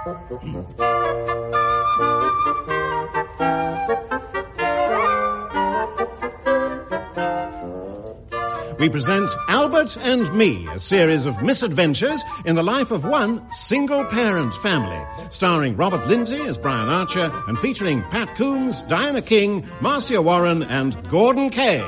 We present Albert and Me, a series of misadventures in the life of one single-parent family, starring Robert Lindsay as Brian Archer and featuring Pat Coombs, Diana King, Marcia Warren and Gordon Kay.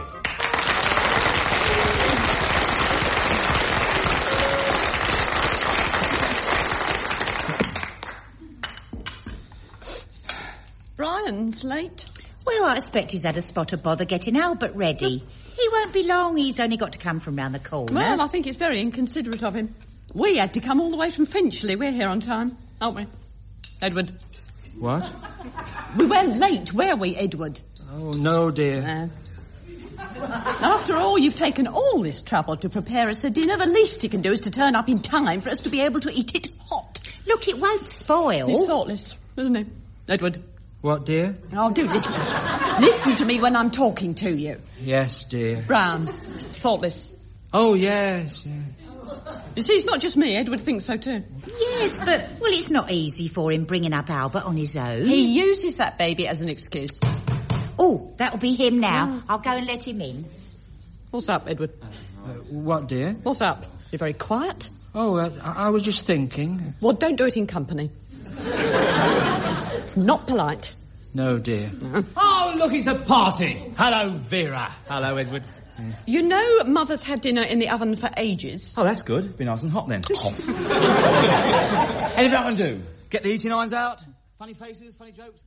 Brian's late. Well, I expect he's had a spot of bother getting Albert ready. He won't be long. He's only got to come from round the corner. Well, I think it's very inconsiderate of him. We had to come all the way from Finchley. We're here on time, aren't we, Edward? What? We weren't late, were we, Edward? Oh, no, dear. After all, you've taken all this trouble to prepare us a dinner. The least you can do is to turn up in time for us to be able to eat it hot. Look, it won't spoil. He's thoughtless, isn't he, Edward? What, dear? Oh, do listen to me when I'm talking to you. Yes, dear. Brown, thoughtless. Oh, yes, yes. You see, it's not just me. Edward thinks so too. Yes, but, well, it's not easy for him bringing up Albert on his own. He uses that baby as an excuse. Oh, that'll be him now. I'll go and let him in. What's up, Edward? What, dear? What's up? You're very quiet. Oh, I was just thinking. Well, don't do it in company. It's not polite. No, dear. Oh, look, it's a party. Hello, Vera. Hello, Edward. You know Mother's had dinner in the oven for ages. Oh, that's good. Be nice and hot then. Anything I can do? Get the eating irons out? Funny faces, funny jokes?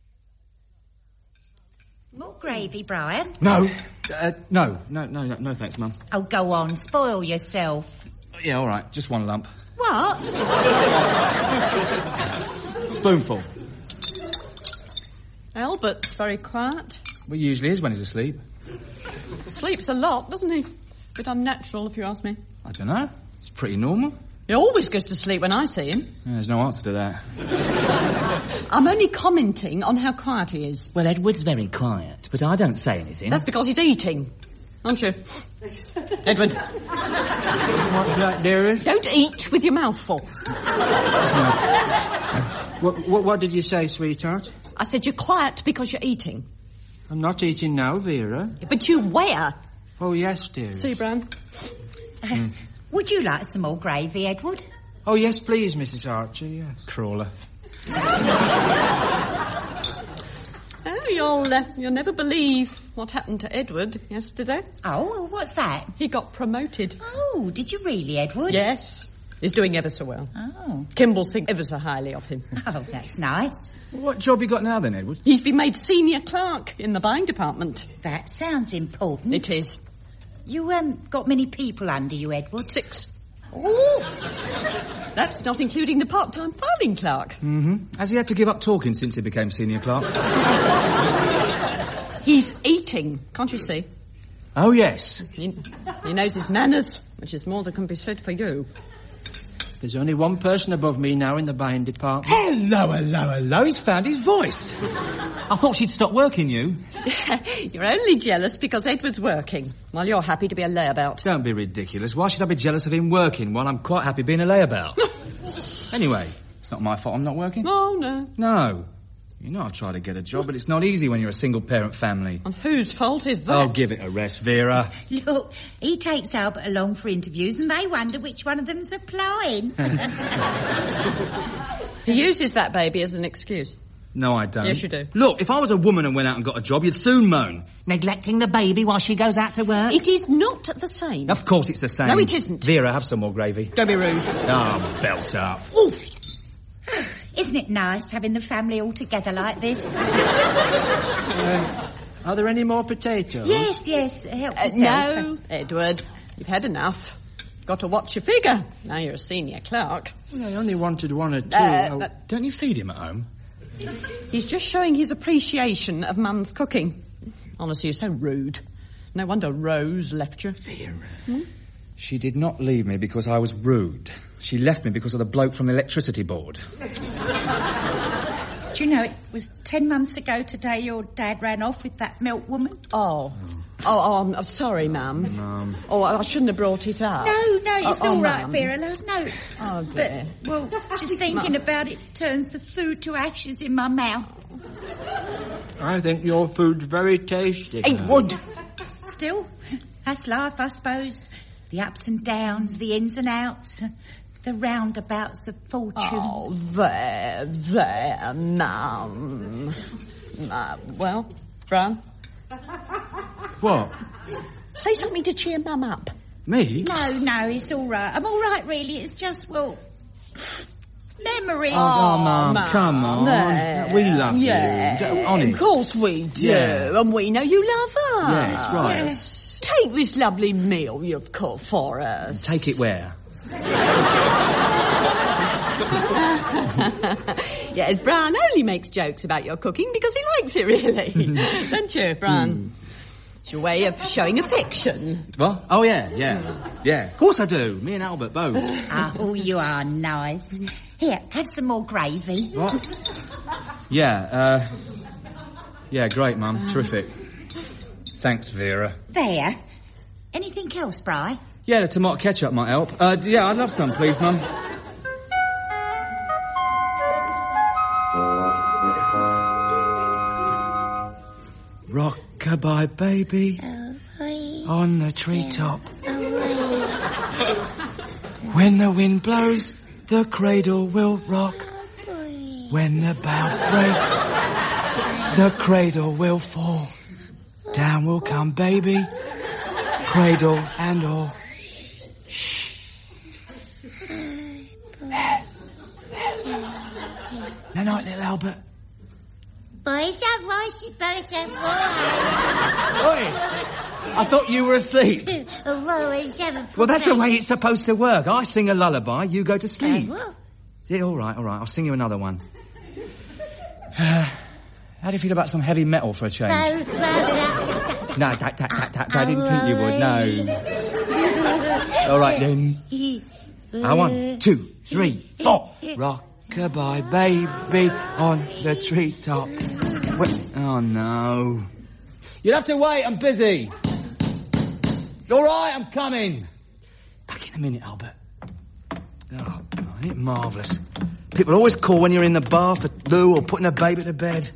More gravy, Brian? No. No, thanks, Mum. Oh, go on, spoil yourself. Yeah, all right. Just one lump. What? Spoonful. Albert's very quiet. Well, he usually is when he's asleep. Sleeps a lot, doesn't he? Bit unnatural, if you ask me. I don't know. It's pretty normal. He always goes to sleep when I see him. Yeah, there's no answer to that. I'm only commenting on how quiet he is. Well, Edward's very quiet, but I don't say anything. That's because he's eating, aren't you? Edward. What's that, dearest? Don't eat with your mouth full. What did you say, sweetheart? I said you're quiet because you're eating. I'm not eating now, Vera. But you were. Oh, yes, dearest. See, Brown? Would you like some more gravy, Edward? Oh, yes, please, Mrs. Archer, yes. Crawler. Oh, you'll never believe what happened to Edward yesterday. Oh, well, what's that? He got promoted. Oh, did you really, Edward? Yes. He's doing ever so well. Oh. Kimball's think ever so highly of him. Oh, that's nice. What job you got now then, Edward? He's been made senior clerk in the buying department. That sounds important. It is. You got many people under you, Edward? 6. Oh! That's not including the part-time filing clerk. Mm-hmm. Has he had to give up talking since he became senior clerk? He's eating, can't you see? Oh, yes. He knows his manners, which is more than can be said for you. There's only one person above me now in the buying department. Hello. He's found his voice. I thought she'd stop working, you. You're only jealous because Edward's working, while you're happy to be a layabout. Don't be ridiculous. Why should I be jealous of him working while I'm quite happy being a layabout? Anyway, it's not my fault I'm not working. Oh, no. No. You know I've tried to get a job, but it's not easy when you're a single-parent family. And whose fault is that? Oh, give it a rest, Vera. Look, he takes Albert along for interviews and they wonder which one of them's applying. He uses that baby as an excuse. No, I don't. Yes, you do. Look, if I was a woman and went out and got a job, you'd soon moan. Neglecting the baby while she goes out to work? It is not the same. Of course it's the same. No, it isn't. Vera, have some more gravy. Don't be rude. Oh, belt up. Ooh. Isn't it nice having the family all together like this? Are there any more potatoes? Yes. Help yourself. No, Edward. You've had enough. Got to watch your figure. Now you're a senior clerk. Well, I only wanted 1 or 2. Don't you feed him at home? He's just showing his appreciation of Mum's cooking. Honestly, you're so rude. No wonder Rose left you. Vera. She did not leave me because I was rude. She left me because of the bloke from the electricity board. Do you know, it was 10 months ago today your dad ran off with that milk woman? Oh, Oh, I'm sorry, Mum. Mum. Oh, I shouldn't have brought it up. No, it's all right, Mum. Vera, love. No. Oh, dear. But, well, just thinking about it turns the food to ashes in my mouth. I think your food's very tasty. It would. Still, that's life, I suppose. The ups and downs, the ins and outs, the roundabouts of fortune. Oh, there, Mum. Well, Fran? What? Say something to cheer Mum up. Me? No, it's all right. I'm all right, really. It's just, well, memory. Oh, Mum, come on. There. We love Yeah, you. Honest. Of course we do. Yeah. And we know you love us. Yes, right. Yes. Take this lovely meal you've cooked for us. Take it where? Yes, Brian only makes jokes about your cooking because he likes it, really. Don't you, Brian? It's your way of showing affection. What? Oh, yeah. Of course I do. Me and Albert both. Oh, you are nice. Here, have some more gravy. What? Yeah, great, Mum. Terrific. Thanks, Vera. There. Anything else, Bri? Yeah, the tomato ketchup might help. Yeah, I'd love some, please, Mum. Rock-a-bye, baby, on the treetop. When the wind blows, the cradle will rock. When the bough breaks, the cradle will fall. Down will come baby, cradle and all. Shh. There. Night, little Albert. Boys have washed, boys have washed. Oi! I thought you were asleep. Well, that's the way it's supposed to work. I sing a lullaby, you go to sleep. Yeah, all right. I'll sing you another one. How do you feel about some heavy metal for a change? No, I didn't think you would, no. All right, then. 1, 2, 3, 4. Rock-a-bye, baby, on the treetop. Oh, no. You'll have to wait, I'm busy. All right, I'm coming. Back in a minute, Albert. Oh, isn't it marvellous? People always call when you're in the bath, the loo, or putting a baby to bed.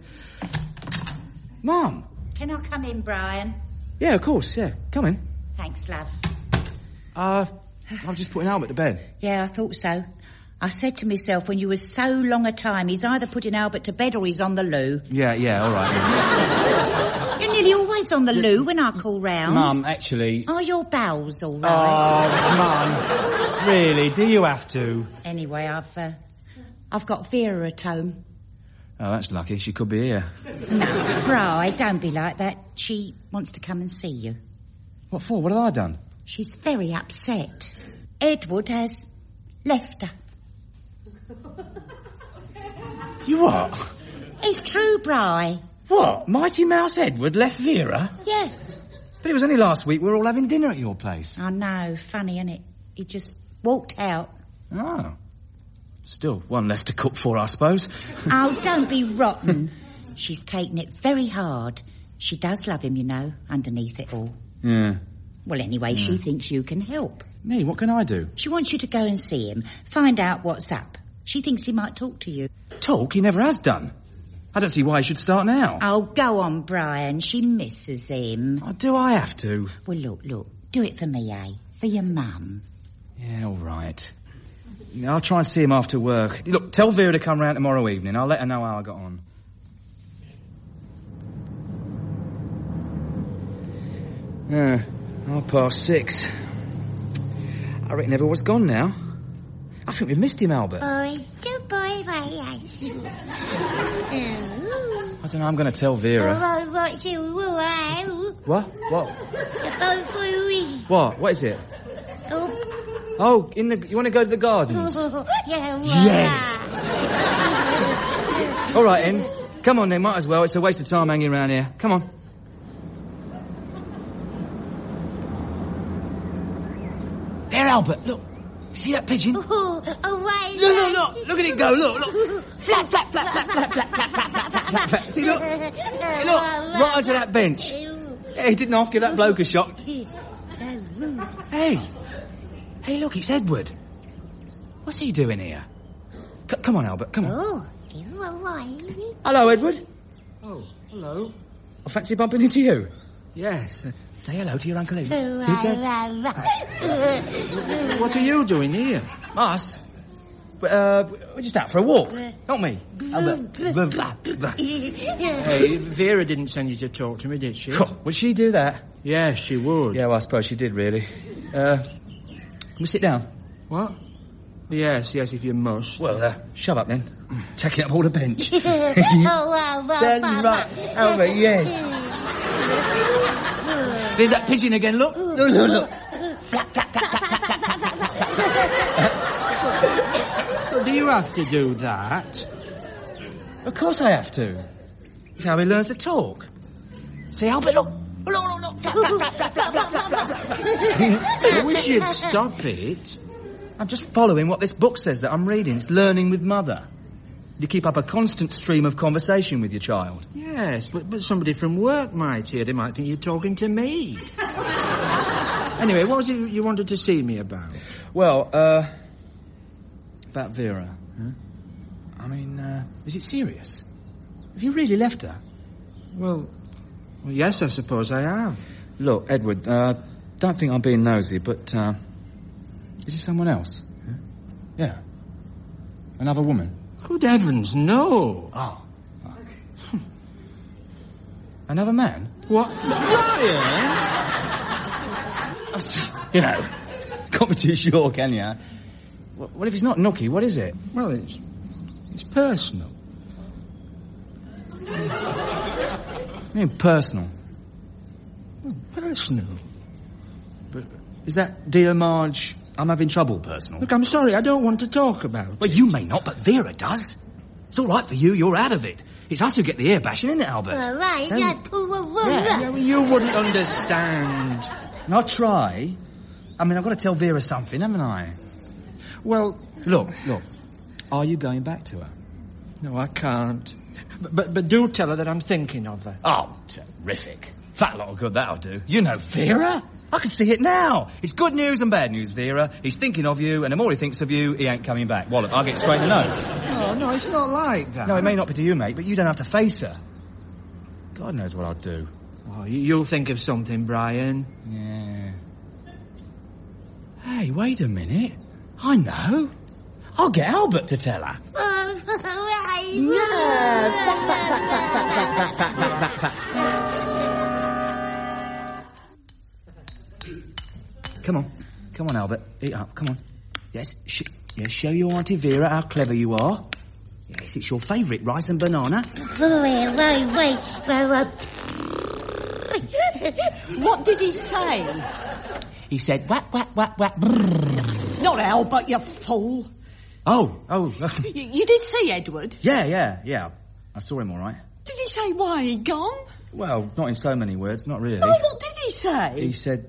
Mum. Can I come in, Brian? Yeah, of course, yeah. Come in. Thanks, love. I'm just putting Albert to bed. Yeah, I thought so. I said to myself, when you were so long a time, he's either putting Albert to bed or he's on the loo. Yeah, all right. You're nearly always on the loo when I call round. Mum, actually... Are your bowels all right? Oh, Mum. Really, do you have to? Anyway, I've got Vera at home. Oh, that's lucky. She could be here. No, Bri, don't be like that. She wants to come and see you. What for? What have I done? She's very upset. Edward has left her. You what? It's true, Bri. What? Mighty Mouse Edward left Vera? Yeah. But it was only last week we were all having dinner at your place. I know, funny, innit? He just walked out. Oh. Still one left to cook for, I suppose. Oh, don't be rotten. She's taken it very hard. She does love him, you know, underneath it all. Yeah. Well, anyway, she thinks you can help. Me? What can I do? She wants you to go and see him, find out what's up. She thinks he might talk to you. Talk? He never has done. I don't see why he should start now. Oh, go on, Brian. She misses him. Oh, do I have to? Well, look. Do it for me, eh? For your mum. Yeah, all right. I'll try and see him after work. Look, tell Vera to come round tomorrow evening. I'll let her know how I got on. Yeah, 6:30. I reckon everyone's gone now. I think we've missed him, Albert. I don't know, I'm going to tell Vera. What? What is it? Oh, you want to go to the gardens? Yes. All right, then. Come on, then, might as well. It's a waste of time hanging around here. Come on. There, Albert, look. See that pigeon? Look. Look at it go, look. Flap. See, look. Right onto that bench. Hey, didn't I give that bloke a shot? Hey, look, it's Edward. What's he doing here? Come on, Albert, come on. Oh, you all right? Hello, Edward. Oh, hello. I fancy bumping into you. Yes. Say hello to your Uncle Ian. What are you doing here? Us? We're just out for a walk, aren't we? Hey, Vera didn't send you to talk to me, did she? Would she do that? Yes, she would. Yeah, well, I suppose she did, really. Can we sit down? What? Yes, if you must. Well, shove up then. Taking up all the bench. That's right, Albert, yes. There's that pigeon again, look. Look. Flap, flap, flap, flap, flap, flap, flap, flap. Do you have to do that? Of course I have to. It's how he learns to talk. See, Albert, look. Look. Flap, flap, flap, flap, flap, flap, flap, flap. I wish you'd stop it. I'm just following what this book says that I'm reading. It's Learning with Mother. You keep up a constant stream of conversation with your child. Yes, but somebody from work might hear. They might think you're talking to me. Anyway, what was it you wanted to see me about? Well, about Vera. Huh? I mean, is it serious? Have you really left her? Well, yes, I suppose I have. Look, Edward, don't think I'm being nosy, but, is it someone else? Huh? Yeah. Another woman? Good heavens, no. Oh. Another man? What? Brian? You know, can't be too sure, can you? What if it's not nookie? What is it? Well, it's personal. I mean personal? Well, personal. But is that, dear Marge, I'm having trouble personal? Look, I'm sorry, I don't want to talk about it. Well, you may not, but Vera does. It's all right for you, you're out of it. It's us who get the ear bashing, isn't it, Albert? All right, Yeah, well, you wouldn't understand. And I'll try. I mean, I've got to tell Vera something, haven't I? Well... Look. Are you going back to her? No, I can't. But do tell her that I'm thinking of her. Oh, terrific. Fat lot of good that'll do. You know Vera? I can see it now. It's good news and bad news, Vera. He's thinking of you, and the more he thinks of you, he ain't coming back. Wallop, I'll get straight in the nose. Oh, no, it's not like that. No, it may not be to you, mate, but you don't have to face her. God knows what I'll do. Oh, you'll think of something, Brian. Yeah. Hey, wait a minute. I know. I'll get Albert to tell her. Come on, Albert. Eat up. Come on. Yes, show your Auntie Vera how clever you are. Yes, it's your favourite, rice and banana. Wait. What did he say? He said, whack, whack, whack, whack. Not Albert, you fool. Oh. You did see Edward? Yeah. I saw him all right. Did he say why he'd gone? Well, not in so many words, not really. Oh, what did he say? He said,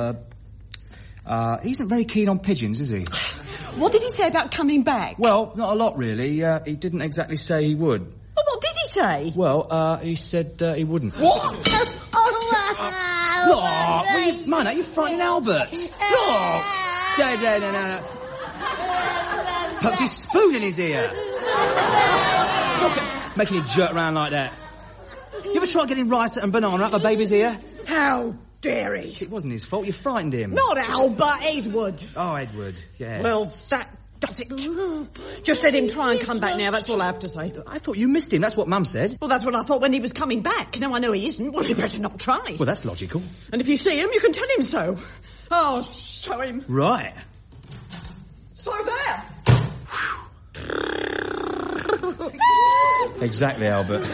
he isn't very keen on pigeons, is he? What did he say about coming back? Well, not a lot, really. He didn't exactly say he would. Oh, what did he say? Well, he said he wouldn't. What? Look, man, are you frightening Albert? Look! No. Poked his spoon in his ear. Look, making him jerk around like that. You ever try getting rice and banana up a baby's ear? How dare he? It wasn't his fault, you frightened him. Not Albert, Edward. Oh, Edward, yeah. Well, that does it. Just let him try and come back now, that's all I have to say. I thought you missed him, that's what Mum said. Well, that's what I thought when he was coming back. Now I know he isn't. Well, you better not try. Well, that's logical. And if you see him, you can tell him so. Oh, show him. Right. So there. Exactly, Albert.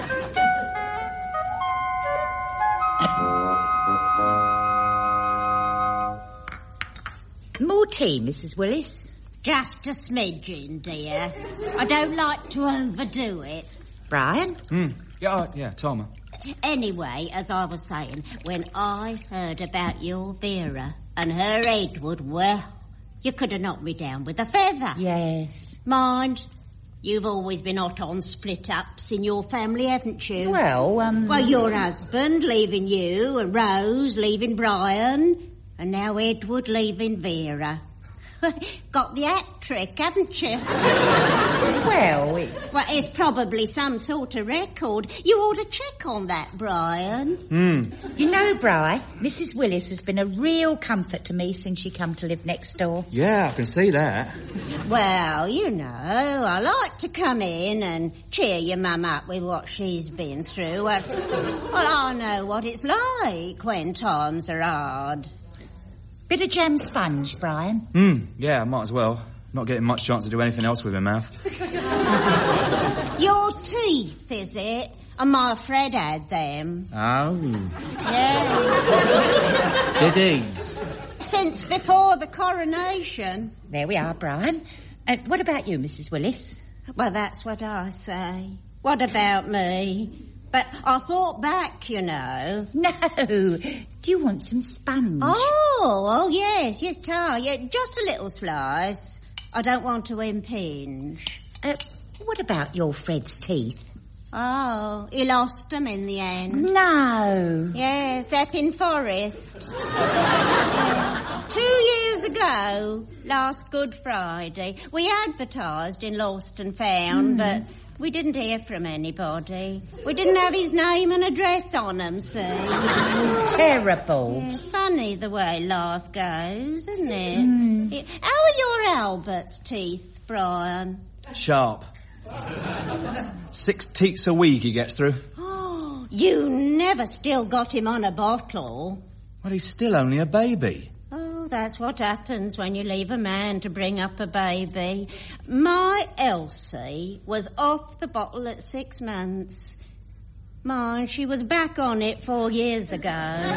More tea, Mrs. Willis? Just a smidgen, dear. I don't like to overdo it. Brian? Yeah, Tom. Anyway, as I was saying, when I heard about your Vera and her Edward, well, you could have knocked me down with a feather. Yes. Mind, You've always been hot on split-ups in your family, haven't you? Well, Well, your husband leaving you, and Rose leaving Brian, and now Edward leaving Vera. Got the hat trick, haven't you? Well, it's probably some sort of record. You ought to check on that, Brian. You know, Bri, Mrs. Willis has been a real comfort to me since she come to live next door. Yeah, I can see that. Well, you know, I like to come in and cheer your mum up with what she's been through. Well, I know what it's like when times are hard. Bit of jam sponge, Brian. Yeah, might as well. Not getting much chance to do anything else with my mouth. Your teeth, is it? And my Fred had them. Oh. Yeah. Did he? Since before the coronation. There we are, Brian. What about you, Mrs. Willis? Well, that's what I say. What about me? But I thought back, you know. No. Do you want some sponge? Oh, yes, Ta. Yeah, just a little slice. I don't want to impinge. What about your Fred's teeth? Oh, he lost them in the end. No. Yes, Epping Forest. 2 years ago, last Good Friday, we advertised in Lost and Found, but we didn't hear from anybody. We didn't have his name and address on them, see? Terrible. Yeah, funny the way life goes, isn't it? How are your Albert's teeth, Brian? Sharp. 6 teats a week he gets through. Oh, you never still got him on a bottle. Well, he's still only a baby. Oh, that's what happens when you leave a man to bring up a baby. My Elsie was off the bottle at 6 months. Mine, she was back on it 4 years ago.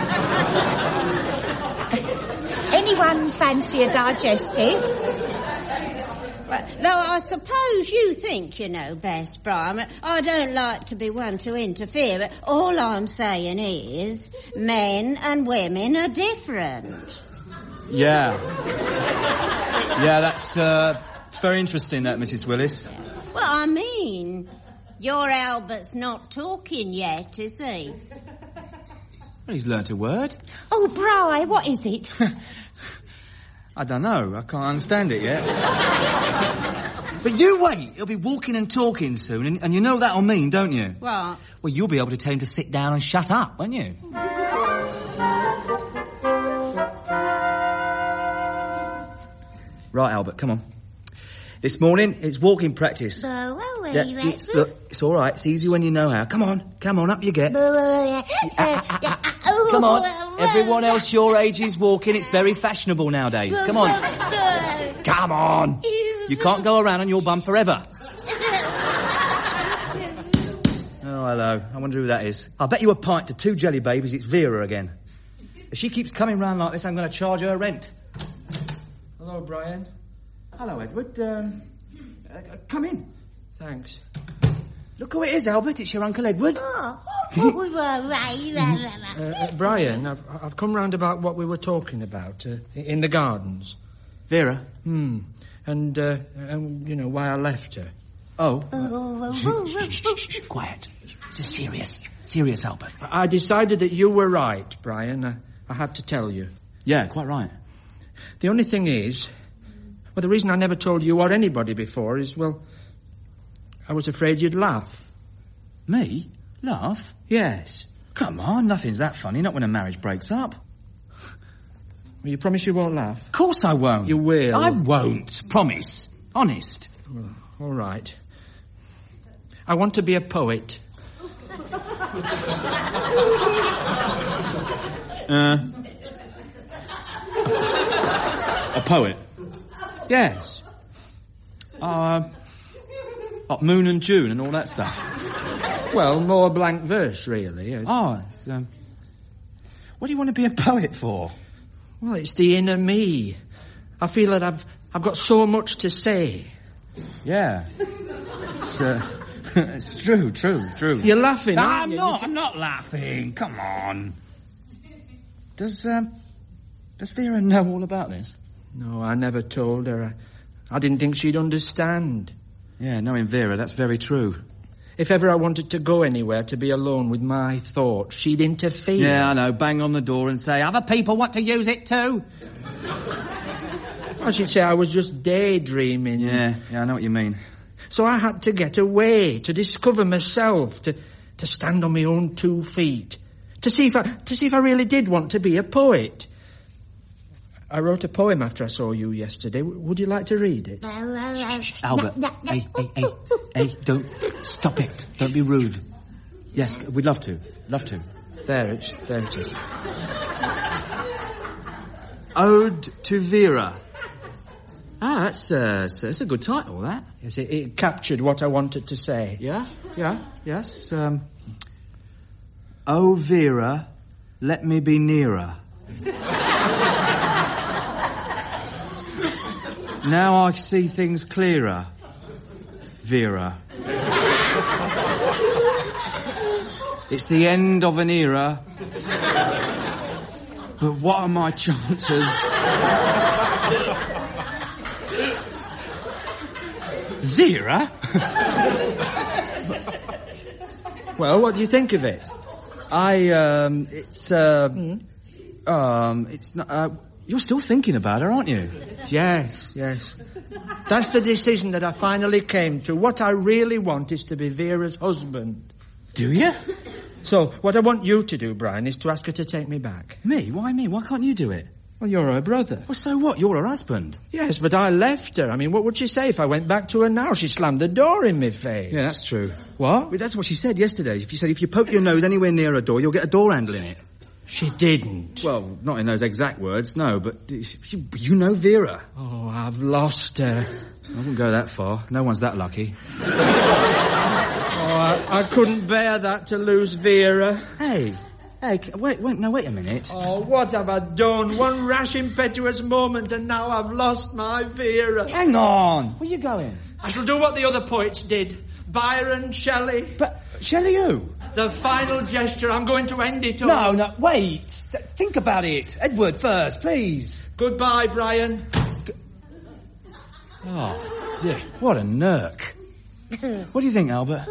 Anyone fancy a digestive? Well, though I suppose you think you know best, Brian. I don't like to be one to interfere, but all I'm saying is men and women are different. Yeah. Yeah, that's it's very interesting, that, Mrs. Willis. Well, I mean, your Albert's not talking yet, is he? Well, he's learnt a word. Oh, Bri, what is it? I don't know. I can't understand it yet. But you wait. He'll be walking and talking soon, and you know what that'll mean, don't you? What? Well, you'll be able to tell him to sit down and shut up, won't you? Right, Albert, come on. This morning, it's walking practice. Look, it's all right. It's easy when you know how. Come on, up you get. Come on. Everyone else your age is walking. It's very fashionable nowadays. Come on. Come on. You can't go around on your bum forever. Oh, hello. I wonder who that is. I'll bet you a pint to 2 jelly babies it's Vera again. If she keeps coming round like this, I'm going to charge her rent. Hello, Brian. Hello, Edward. Come in. Thanks. Look who it is, Albert. It's your Uncle Edward. Brian, I've come round about what we were talking about in the gardens. Vera? And you know, why I left her. Oh. Shh, quiet. This is serious, Albert. I decided that you were right, Brian. I had to tell you. Yeah, quite right. The only thing is, well, the reason I never told you or anybody before is, well, I was afraid you'd laugh. Me? Laugh? Yes. Come on, nothing's that funny, not when a marriage breaks up. Well, you promise you won't laugh? Of course I won't. You will. I won't. Promise. Honest. Well, all right. I want to be a poet. A poet? Yes. Like Moon and June and all that stuff. Well, more blank verse, really. It's, what do you want to be a poet for? Well, it's the inner me. I feel that I've got so much to say. Yeah. It's true. You're laughing, aren't you? I'm not laughing. Come on. Does Vera know all about this? No, I never told her. I didn't think she'd understand. Yeah, knowing Vera, that's very true. If ever I wanted to go anywhere to be alone with my thoughts, she'd interfere. Yeah, I know. Bang on the door and say, other people want to use it too. Well, she'd say I was just daydreaming. Yeah, I know what you mean. So I had to get away, to discover myself, to stand on my own 2 feet, to see if I really did want to be a poet. I wrote a poem after I saw you yesterday. Would you like to read it? Albert, hey, don't... Stop it. Don't be rude. Yes, we'd love to. Love to. There it is. Ode to Vera. Ah, that's a good title, that. Yes, it captured what I wanted to say. Yes. Oh, Vera, let me be nearer. Now I see things clearer, Vera. It's the end of an era, but what are my chances? Zero? Well, what do you think of it? It's not, you're still thinking about her, aren't you? Yes. That's the decision that I finally came to. What I really want is to be Vera's husband. Do you? So, what I want you to do, Brian, is to ask her to take me back. Me? Why me? Why can't you do it? Well, you're her brother. Well, so what? You're her husband. Yes, but I left her. I mean, what would she say if I went back to her now? She slammed the door in my face. Yeah, that's true. What? Well, that's what she said yesterday. She said if you poke your nose anywhere near a door, you'll get a door handle in it. She didn't. Well, not in those exact words, no, but you know Vera. Oh, I've lost her. I wouldn't go that far. No one's that lucky. I couldn't bear that, to lose Vera. Hey, wait a minute. Oh, what have I done? One rash, impetuous moment, and now I've lost my Vera. Hang on. Where are you going? I shall do what the other poets did. Byron, Shelley. But Shelley who? The final gesture. I'm going to end it all. No, wait. Think about it. Edward first, please. Goodbye, Brian. Oh, dear. What a nerk. What do you think, Albert?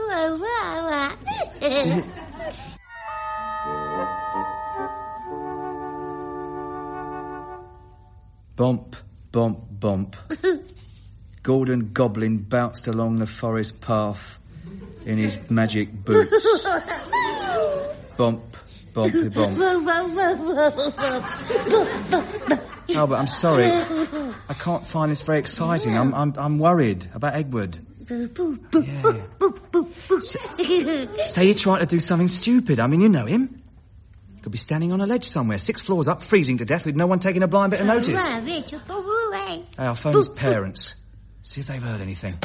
Bump, bump, bump. Gordon Goblin bounced along the forest path in his magic boots. Bump, bumpy bump. Albert, I'm sorry. I can't find this very exciting. I'm worried about Edward. Yeah. Say you're trying to do something stupid. I mean, you know him. Could be standing on a ledge somewhere, 6 floors up, freezing to death with no one taking a blind bit of notice. Hey, I'll phone his parents. See if they've heard anything.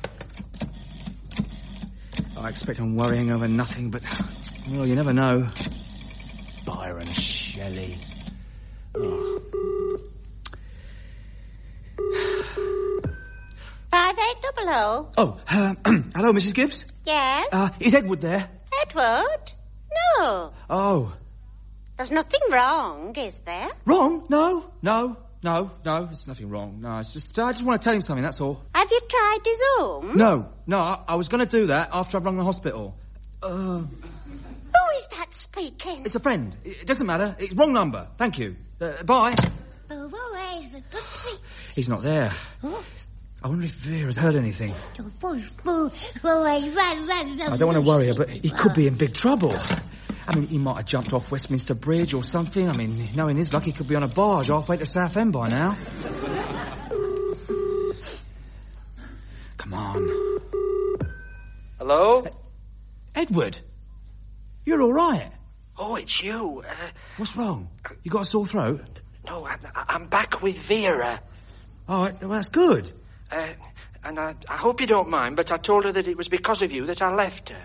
I expect I'm worrying over nothing, but, well, you never know. Byron Shelley. Oh. 5800. Oh, hello, Mrs. Gibbs? Yes? Is Edward there? Edward? No. Oh. There's nothing wrong, is there? Wrong? No, there's nothing wrong. No, it's just, I just want to tell him something, that's all. Have you tried his home? No, I was going to do that after I've rung the hospital. Who is that speaking? It's a friend. It doesn't matter. It's wrong number. Thank you. Bye. He's not there. I wonder if Vera's heard anything. I don't want to worry her, but he could be in big trouble. I mean, he might have jumped off Westminster Bridge or something. I mean, knowing his luck, he could be on a barge halfway to Southend by now. Come on. Hello? Edward, you're all right? Oh, it's you. What's wrong? You got a sore throat? No, I'm back with Vera. Oh, well, that's good. And I hope you don't mind, but I told her that it was because of you that I left her.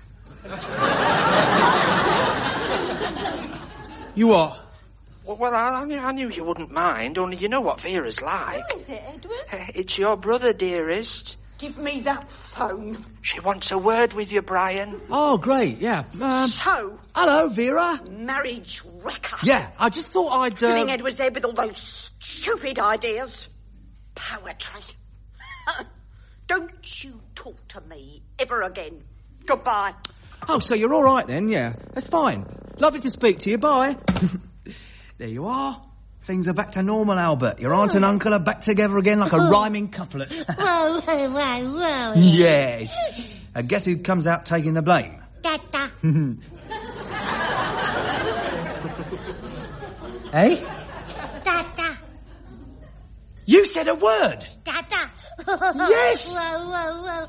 You what? Well, I knew you wouldn't mind, only you know what Vera's like. Who is it, Edward? It's your brother, dearest. Give me that phone. She wants a word with you, Brian. Oh, great, yeah. So? Hello, Vera. Marriage wrecker. Yeah, I just thought I'd... Filling Edward's head with all those stupid ideas. Poetry. Don't you talk to me ever again. Goodbye. Oh, so you're all right then, yeah. That's fine. Lovely to speak to you. Bye. There you are. Things are back to normal, Albert. Your aunt and uncle are back together again like a rhyming couplet. Whoa. Yes. And guess who comes out taking the blame? Dada. Hey? Dada. You said a word. Dada. Yes. Whoa.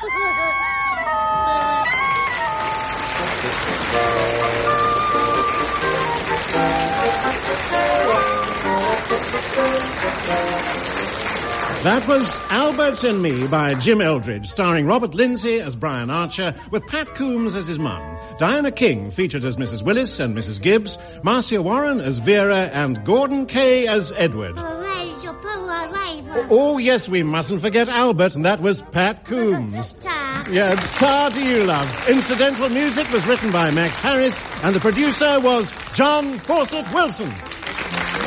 That was Albert and Me by Jim Eldridge, starring Robert Lindsay as Brian Archer, with Pat Coombs as his mum, Diana King featured as Mrs. Willis and Mrs. Gibbs, Marcia Warren as Vera, and Gordon Kay as Edward. Oh, yes, we mustn't forget Albert, and that was Pat Coombs. Yeah, tar to you, love. Incidental music was written by Max Harris, and the producer was John Fawcett Wilson.